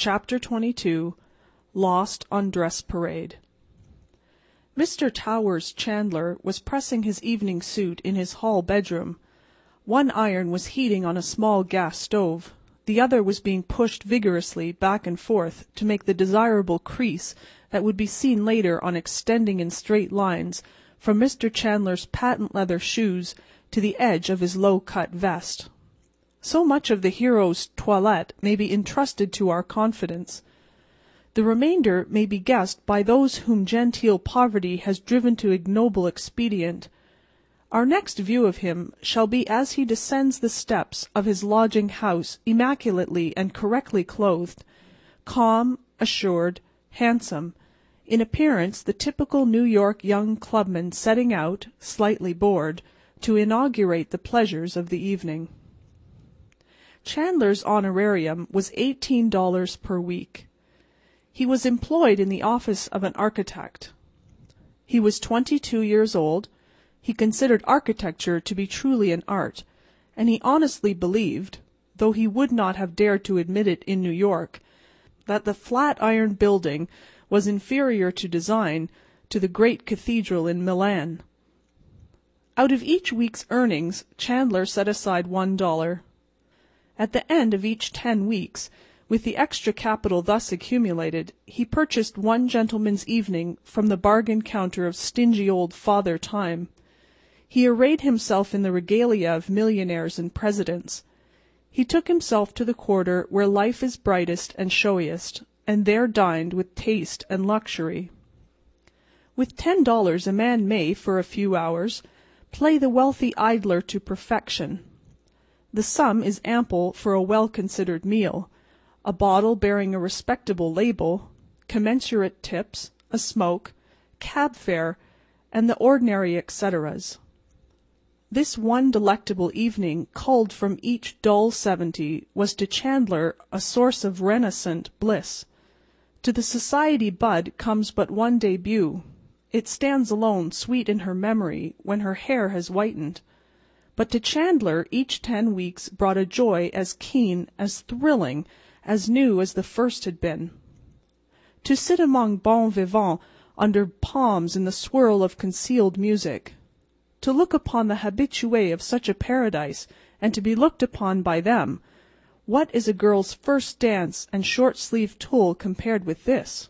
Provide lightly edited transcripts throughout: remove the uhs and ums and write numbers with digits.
Chapter 22 Lost on Dress Parade Mr. Towers Chandler was pressing his evening suit in his hall bedroom. One iron was heating on a small gas stove. The other was being pushed vigorously back and forth to make the desirable crease that would be seen later on extending in straight lines from Mr. Chandler's patent leather shoes to the edge of his low-cut vest. So much of the hero's toilette may be entrusted to our confidence. The remainder may be guessed by those whom genteel poverty has driven to ignoble expedient. Our next view of him shall be as he descends the steps of his lodging-house immaculately and correctly clothed, calm, assured, handsome, in appearance the typical New York young clubman setting out, slightly bored, to inaugurate the pleasures of the evening. Chandler's honorarium was $18 per week. He was employed in the office of an architect. He was 22 years old. He considered architecture to be truly an art, and he honestly believed, though he would not have dared to admit it in New York, that the Flatiron Building was inferior to design to the great cathedral in Milan. Out of each week's earnings Chandler set aside $1. At the end of each 10 weeks, with the extra capital thus accumulated, he purchased one gentleman's evening from the bargain counter of stingy old Father Time. He arrayed himself in the regalia of millionaires and presidents. He took himself to the quarter where life is brightest and showiest, and there dined with taste and luxury. With $10 a man may, for a few hours, play the wealthy idler to perfection. The sum is ample for a well-considered meal, a bottle bearing a respectable label, commensurate tips, a smoke, cab fare, and the ordinary et ceteras. This one delectable evening culled from each dull 70 was to Chandler a source of renascent bliss. To the society bud comes but one debut. It stands alone sweet in her memory when her hair has whitened. But to Chandler each 10 weeks brought a joy as keen, as thrilling, as new as the first had been. To sit among bons vivants under palms in the swirl of concealed music. To look upon the habitués of such a paradise and to be looked upon by them. What is a girl's first dance and short-sleeved tulle compared with this?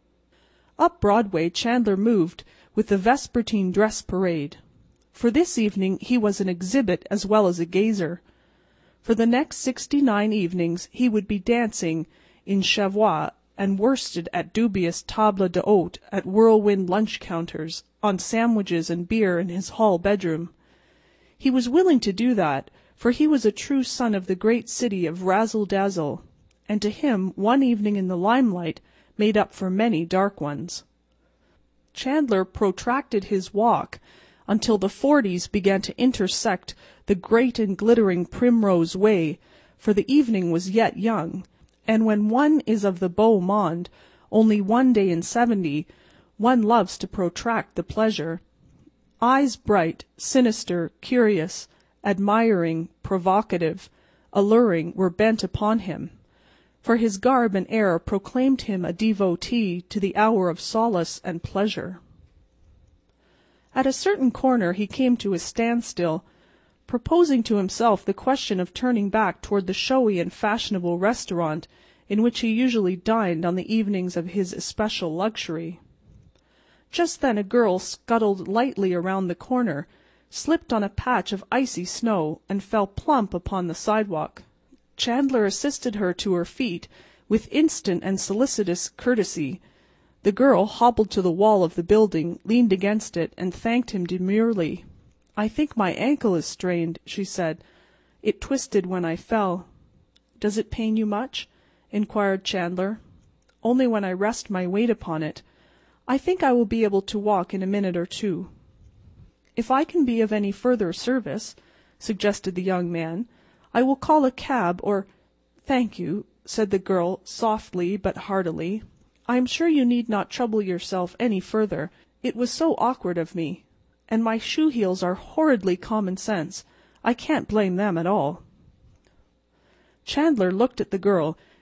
Up Broadway Chandler moved with the vespertine dress parade. For this evening he was an exhibit as well as a gazer. For the next 69 evenings he would be dancing in chavois and worsted at dubious table d'hôte at whirlwind lunch counters, on sandwiches and beer in his hall bedroom. He was willing to do that, for he was a true son of the great city of razzle-dazzle, and to him one evening in the limelight made up for many dark ones. Chandler protracted his walk until the 40s began to intersect the great and glittering Primrose Way, for the evening was yet young, and when one is of the beau monde, only one day in 70, one loves to protract the pleasure. Eyes bright, sinister, curious, admiring, provocative, alluring were bent upon him, for his garb and air proclaimed him a devotee to the hour of solace and pleasure. At a certain corner he came to a standstill, proposing to himself the question of turning back toward the showy and fashionable restaurant in which he usually dined on the evenings of his especial luxury. Just then a girl scuttled lightly around the corner, slipped on a patch of icy snow, and fell plump upon the sidewalk. Chandler assisted her to her feet with instant and solicitous courtesy. The girl hobbled to the wall of the building, leaned against it, and thanked him demurely. "I think my ankle is strained," she said. "It twisted when I fell." "Does it pain you much?" inquired Chandler. "Only when I rest my weight upon it. I think I will be able to walk in a minute or two." "If I can be of any further service," suggested the young man, "I will call a cab or—" "Thank you," said the girl, softly but heartily. "I am sure you need not trouble yourself any further. It was so awkward of me. And my shoe heels are horridly common sense. I can't blame them at all." Chandler looked at the girl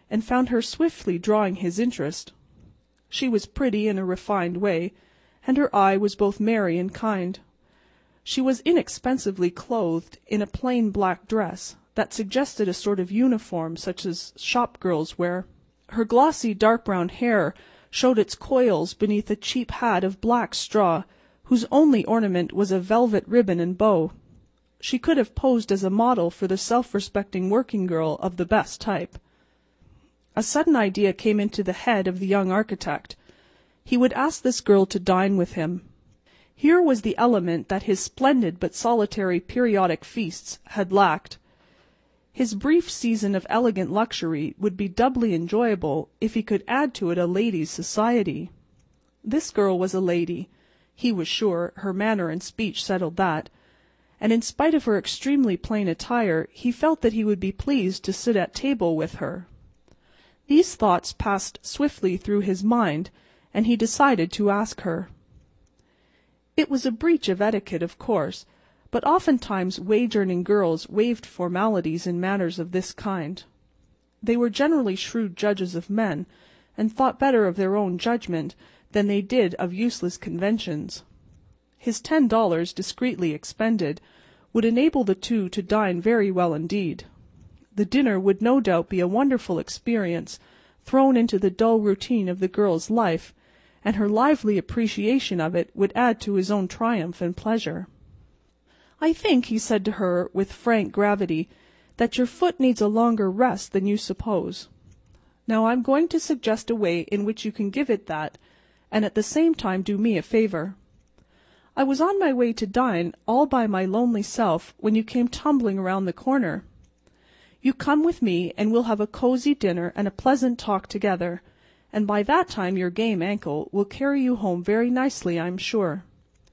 and found her swiftly drawing his interest. She was pretty in a refined way, and her eye was both merry and kind. She was inexpensively clothed in a plain black dress that suggested a sort of uniform such as shop girls wear. Her glossy dark brown hair showed its coils beneath a cheap hat of black straw whose only ornament was a velvet ribbon and bow. She could have posed as a model for the self-respecting working girl of the best type. A sudden idea came into the head of the young architect. He would ask this girl to dine with him. Here was the element that his splendid but solitary periodic feasts had lacked. His brief season of elegant luxury would be doubly enjoyable if he could add to it a lady's society. This girl was a lady. He was sure her manner and speech settled that, and in spite of her extremely plain attire he felt that he would be pleased to sit at table with her. These thoughts passed swiftly through his mind, and he decided to ask her. It was a breach of etiquette, of course, but oftentimes wage-earning girls waived formalities in matters of this kind. They were generally shrewd judges of men, and thought better of their own judgment than they did of useless conventions. His $10, discreetly expended, would enable the two to dine very well indeed. The dinner would no doubt be a wonderful experience thrown into the dull routine of the girl's life, and her lively appreciation of it would add to his own triumph and pleasure. "I think," he said to her with frank gravity, "that your foot needs a longer rest than you suppose. Now I'm going to suggest a way in which you can give it that, and at the same time do me a favor. I was on my way to dine all by my lonely self when you came tumbling around the corner. You come with me, and we'll have a cozy dinner and a pleasant talk together, and by that time your game ankle will carry you home very nicely, I'm sure."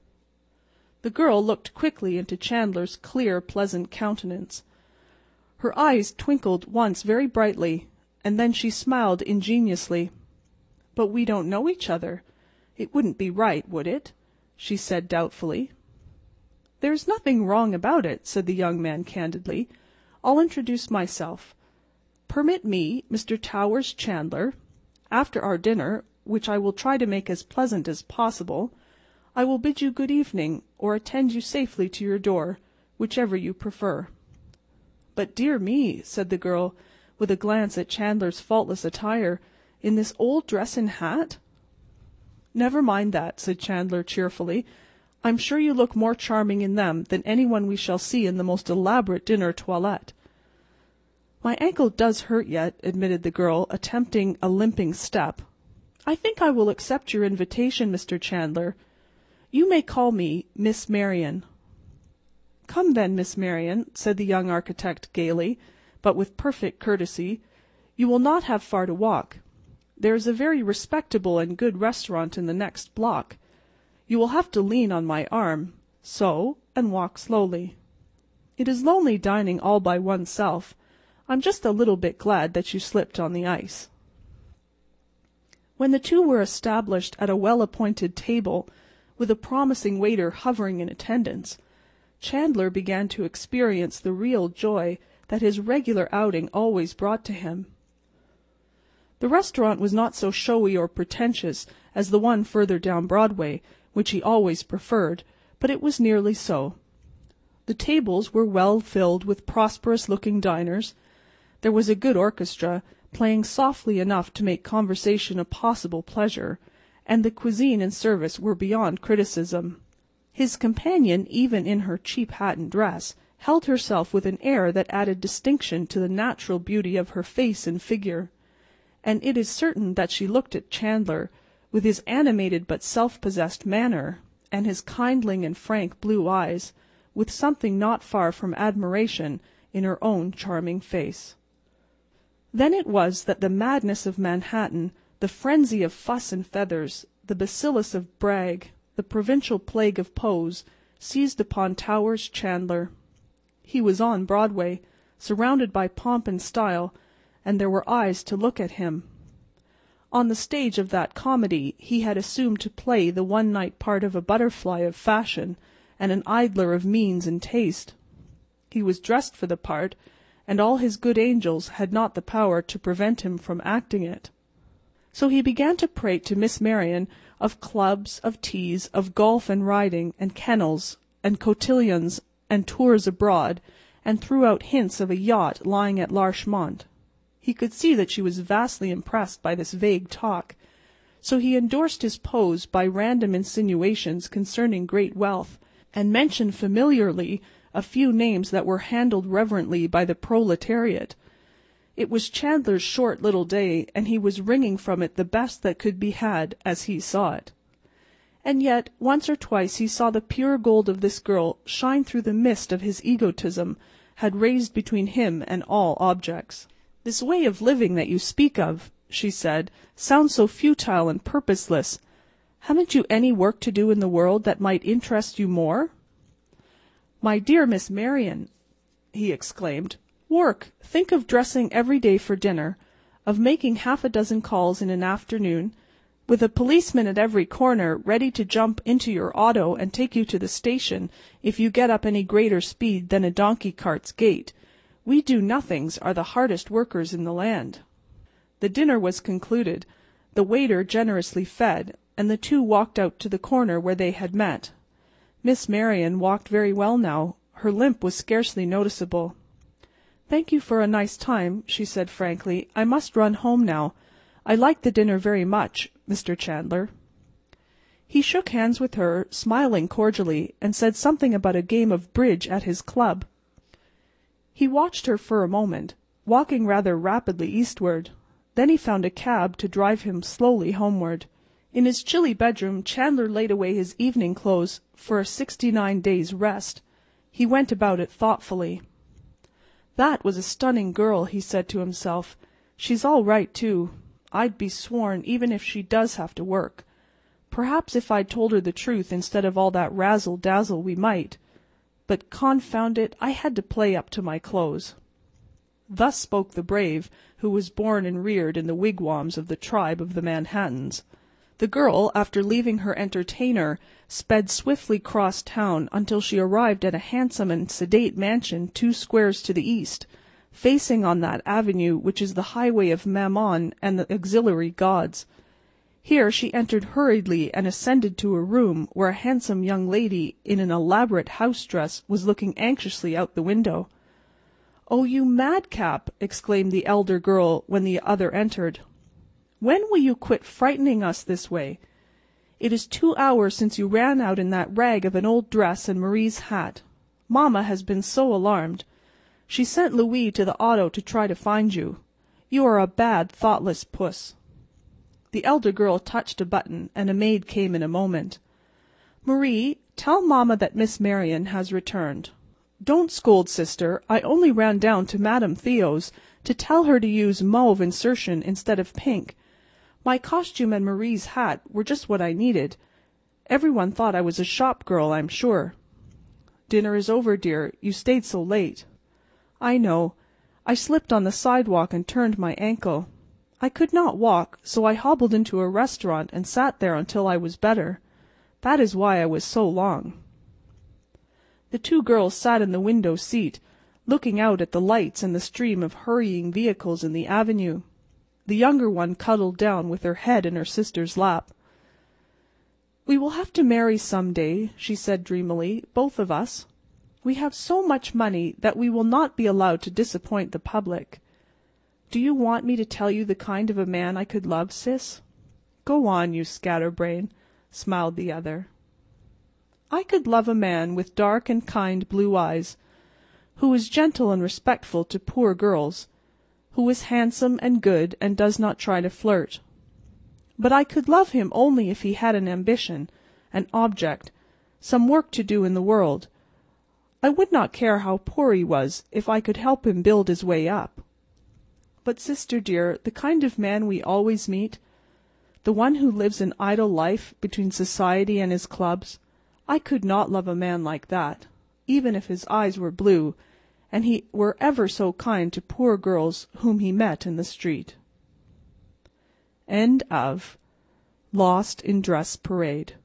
The girl looked quickly into Chandler's clear, pleasant countenance. Her eyes twinkled once very brightly, and then she smiled ingeniously. "But we don't know each other. It wouldn't be right, would it?" she said doubtfully. "There's nothing wrong about it," said the young man candidly. "I'll introduce myself. Permit me, Mr. Towers Chandler. After our dinner, which I will try to make as pleasant as possible, I will bid you good evening, or attend you safely to your door, whichever you prefer." "But dear me," said the girl, with a glance at Chandler's faultless attire, "in this old dress and hat?" "Never mind that," said Chandler cheerfully. "I'm sure you look more charming in them than anyone we shall see in the most elaborate dinner toilette." "My ankle does hurt yet," admitted the girl, attempting a limping step. "I think I will accept your invitation, Mr. Chandler. You may call me Miss Marion." "Come then, Miss Marion," said the young architect gaily, but with perfect courtesy. "You will not have far to walk. There is a very respectable and good restaurant in the next block. You will have to lean on my arm, so, and walk slowly. It is lonely dining all by oneself. I'm just a little bit glad that you slipped on the ice." When the two were established at a well-appointed table, with a promising waiter hovering in attendance, Chandler began to experience the real joy that his regular outing always brought to him. The restaurant was not so showy or pretentious as the one further down Broadway, which he always preferred, but it was nearly so. The tables were well filled with prosperous-looking diners. There was a good orchestra, playing softly enough to make conversation a possible pleasure, and the cuisine and service were beyond criticism. His companion, even in her cheap hat and dress, held herself with an air that added distinction to the natural beauty of her face and figure, and it is certain that she looked at Chandler, with his animated but self-possessed manner, and his kindling and frank blue eyes, with something not far from admiration in her own charming face. Then it was that the madness of Manhattan, the frenzy of fuss and feathers, the bacillus of brag, the provincial plague of pose, seized upon Towers Chandler. He was on Broadway, surrounded by pomp and style, and there were eyes to look at him. On the stage of that comedy he had assumed to play the one-night part of a butterfly of fashion and an idler of means and taste. He was dressed for the part, and all his good angels had not the power to prevent him from acting it. So he began to prate to Miss Marion of clubs, of teas, of golf and riding, and kennels, and cotillons, and tours abroad, and threw out hints of a yacht lying at Larchmont. He could see that she was vastly impressed by this vague talk, so he endorsed his pose by random insinuations concerning great wealth, and mentioned familiarly a few names that were handled reverently by the proletariat. It was Chandler's short little day, and he was wringing from it the best that could be had, as he saw it. And yet, once or twice he saw the pure gold of this girl shine through the mist of his egotism had raised between him and all objects. "This way of living that you speak of," she said, "sounds so futile and purposeless. Haven't you any work to do in the world that might interest you more?" "My dear Miss Marion," he exclaimed, "work! Think of dressing every day for dinner, of making half a dozen calls in an afternoon, with a policeman at every corner ready to jump into your auto and take you to the station if you get up any greater speed than a donkey-cart's gait. We do-nothings are the hardest workers in the land." The dinner was concluded, the waiter generously fed, and the two walked out to the corner where they had met. Miss Marion walked very well now. Her limp was scarcely noticeable. "Thank you for a nice time," she said frankly. "I must run home now. I liked the dinner very much, Mr. Chandler." He shook hands with her, smiling cordially, and said something about a game of bridge at his club. He watched her for a moment, walking rather rapidly eastward. Then he found a cab to drive him slowly homeward. In his chilly bedroom Chandler laid away his evening clothes for a 69 days' rest. He went about it thoughtfully. "That was a stunning girl," he said to himself. "She's all right, too. I'd be sworn, even if she does have to work. Perhaps if I'd told her the truth instead of all that razzle-dazzle we might. But, confound it, I had to play up to my clothes." Thus spoke the brave, who was born and reared in the wigwams of the tribe of the Manhattans. The girl, after leaving her entertainer, sped swiftly cross town until she arrived at a handsome and sedate mansion 2 squares to the east, facing on that avenue which is the highway of Mammon and the auxiliary gods. Here she entered hurriedly and ascended to a room where a handsome young lady in an elaborate house dress was looking anxiously out the window. "Oh, you madcap!" exclaimed the elder girl when the other entered. "When will you quit frightening us this way? It is 2 hours since you ran out in that rag of an old dress and Marie's hat. Mamma has been so alarmed. She sent Louis to the auto to try to find you. You are a bad, thoughtless puss." The elder girl touched a button, and a maid came in a moment. "Marie, tell Mamma that Miss Marion has returned." "Don't scold, sister. I only ran down to Madame Theo's to tell her to use mauve insertion instead of pink. My costume and Marie's hat were just what I needed. Everyone thought I was a shop girl, I'm sure." "Dinner is over, dear. You stayed so late." "I know. I slipped on the sidewalk and turned my ankle. I could not walk, so I hobbled into a restaurant and sat there until I was better. That is why I was so long." The two girls sat in the window seat, looking out at the lights and the stream of hurrying vehicles in the avenue. The younger one cuddled down with her head in her sister's lap. "We will have to marry some day," she said dreamily, "both of us. We have so much money that we will not be allowed to disappoint the public. Do you want me to tell you the kind of a man I could love, sis?" "Go on, you scatterbrain," smiled the other. "I could love a man with dark and kind blue eyes, who is gentle and respectful to poor girls, who is handsome and good and does not try to flirt. But I could love him only if he had an ambition, an object, some work to do in the world. I would not care how poor he was if I could help him build his way up. But, sister dear, the kind of man we always meet, the one who lives an idle life between society and his clubs, I could not love a man like that, even if his eyes were blue, and he were ever so kind to poor girls whom he met in the street." End of Lost in Dress Parade.